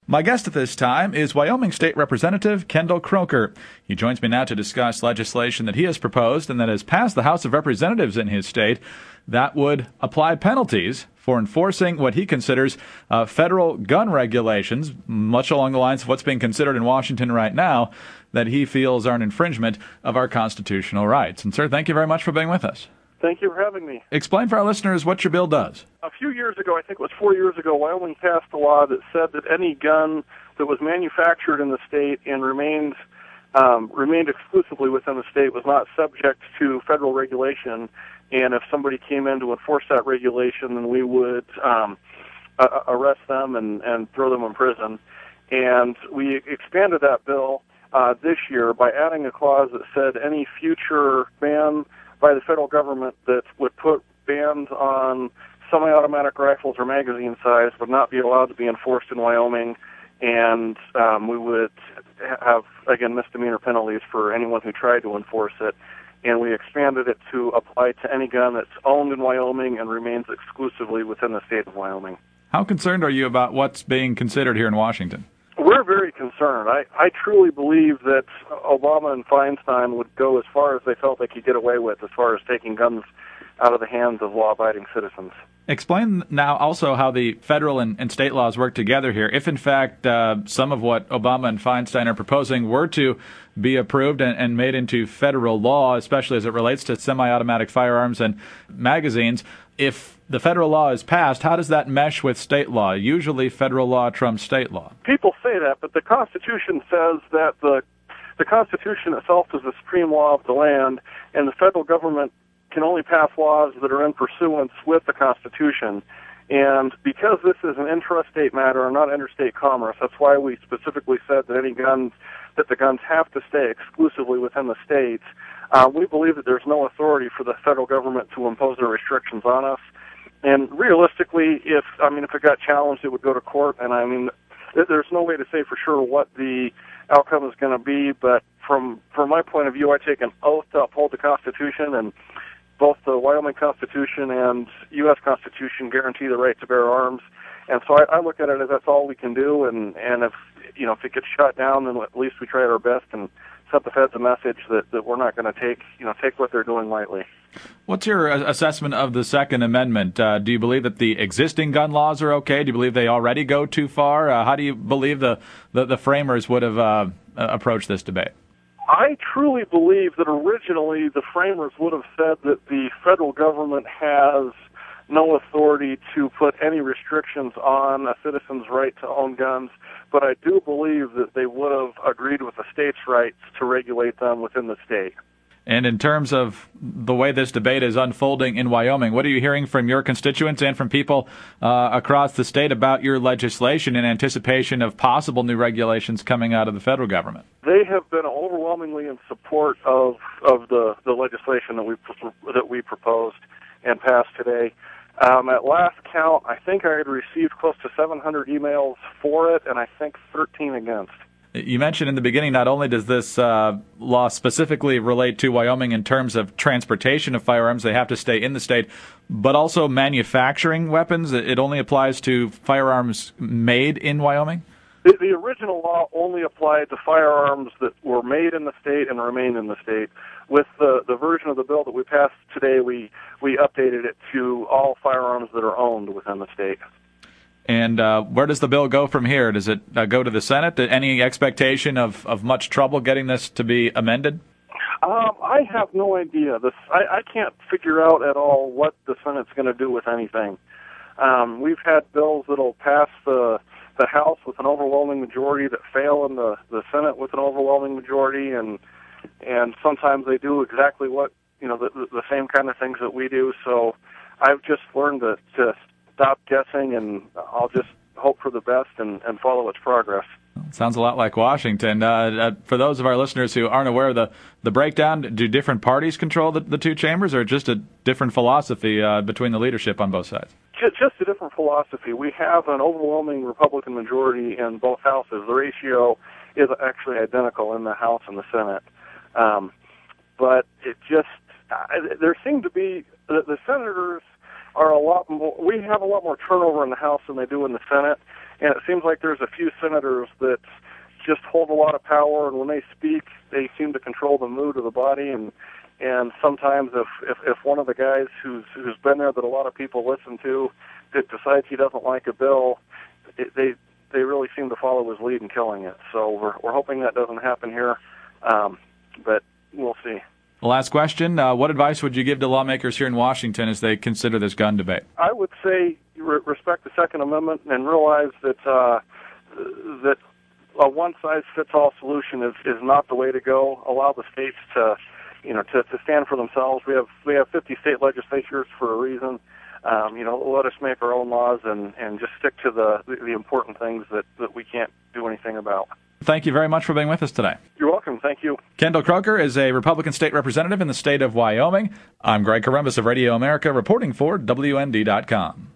My guest at this time is Wyoming State Representative Kendall Croker. He joins me now to discuss legislation that he has proposed and that has passed the House of Representatives in his state that would apply penalties for enforcing what he considers federal gun regulations, much along the lines of what's being considered in Washington right now, that he feels are an infringement of our constitutional rights. And, sir, thank you very much for being with us. Thank you for having me. Explain for our listeners what your bill does. A few years ago, I think it was 4 years ago, Wyoming passed a law that said that any gun that was manufactured in the state and remained exclusively within the state was not subject to federal regulation. And if somebody came in to enforce that regulation, then we would arrest them and throw them in prison. And we expanded that bill this year by adding a clause that said any future ban by the federal government that would put bans on semi-automatic rifles or magazine size would not be allowed to be enforced in Wyoming, and we would have, again, misdemeanor penalties for anyone who tried to enforce it. And we expanded it to apply to any gun that's owned in Wyoming and remains exclusively within the state of Wyoming. How concerned are you about what's being considered here in Washington? We're very concerned. I truly believe that Obama and Feinstein would go as far as they felt they could get away with as far as taking guns out of the hands of law-abiding citizens. Explain now also how the federal and state laws work together here. If, in fact, some of what Obama and Feinstein are proposing were to be approved and made into federal law, especially as it relates to semi-automatic firearms and magazines, if the federal law is passed, how does that mesh with state law? Usually federal law trumps state law. People say that, but the Constitution says that the Constitution itself is the supreme law of the land, and the federal government can only pass laws that are in pursuance with the Constitution. And because this is an intrastate matter and not interstate commerce, that's why we specifically said that the guns have to stay exclusively within the states. We believe that there's no authority for the federal government to impose their restrictions on us. And realistically, if it got challenged, it would go to court. And there's no way to say for sure what the outcome is going to be. But from my point of view, I take an oath to uphold the Constitution, and both the Wyoming Constitution and U.S. Constitution guarantee the right to bear arms. And so I look at it as that's all we can do. And if it gets shut down, then at least we tried our best and sent the feds a message that we're not going to take what they're doing lightly. What's your assessment of the Second Amendment? Do you believe that the existing gun laws are okay? Do you believe they already go too far? How do you believe the framers would have approached this debate? I truly believe that originally the framers would have said that the federal government has no authority to put any restrictions on a citizen's right to own guns, but I do believe that they would have agreed with the state's rights to regulate them within the state. And in terms of the way this debate is unfolding in Wyoming, what are you hearing from your constituents and from people across the state about your legislation in anticipation of possible new regulations coming out of the federal government? They have been overwhelmingly in support of the legislation that we proposed and passed today. At last count, I think I had received close to 700 emails for it, and I think 13 against. You mentioned in the beginning, not only does this law specifically relate to Wyoming in terms of transportation of firearms, they have to stay in the state, but also manufacturing weapons. It only applies to firearms made in Wyoming? The original law only applied to firearms that were made in the state and remain in the state. With the version of the bill that we passed today, we updated it to all firearms that are owned within the state. And where does the bill go from here? Does it go to the Senate? Any expectation of much trouble getting this to be amended? I have no idea. I can't figure out at all what the Senate's going to do with anything. We've had bills that'll pass the House with an overwhelming majority that fail in the Senate with an overwhelming majority, and sometimes they do exactly what the same kind of things that we do. So I've just learned to stop guessing, and I'll just hope for the best and follow its progress. Sounds a lot like Washington. For those of our listeners who aren't aware of the breakdown, do different parties control the two chambers, or just a different philosophy between the leadership on both sides? Just a different philosophy. We have an overwhelming Republican majority in both houses. The ratio is actually identical in the House and the Senate. But it just, there seem to be, the senators are a lot more, we have a lot more turnover in the House than they do in the Senate, And it seems like there's a few senators that just hold a lot of power, and when they speak, they seem to control the mood of the body. And sometimes if one of the guys who's been there that a lot of people listen to that decides he doesn't like a bill, they really seem to follow his lead in killing it. So we're hoping that doesn't happen here, but we'll see. Last question. What advice would you give to lawmakers here in Washington as they consider this gun debate? I would say respect the Second Amendment and realize that that a one-size-fits-all solution is not the way to go. Allow the states to stand for themselves. We have 50 state legislatures for a reason. Let us make our own laws and just stick to the important things that we can't do anything about. Thank you very much for being with us today. You're welcome. Thank you. Kendall Croker is a Republican state representative in the state of Wyoming. I'm Greg Corombos of Radio America, reporting for WND.com.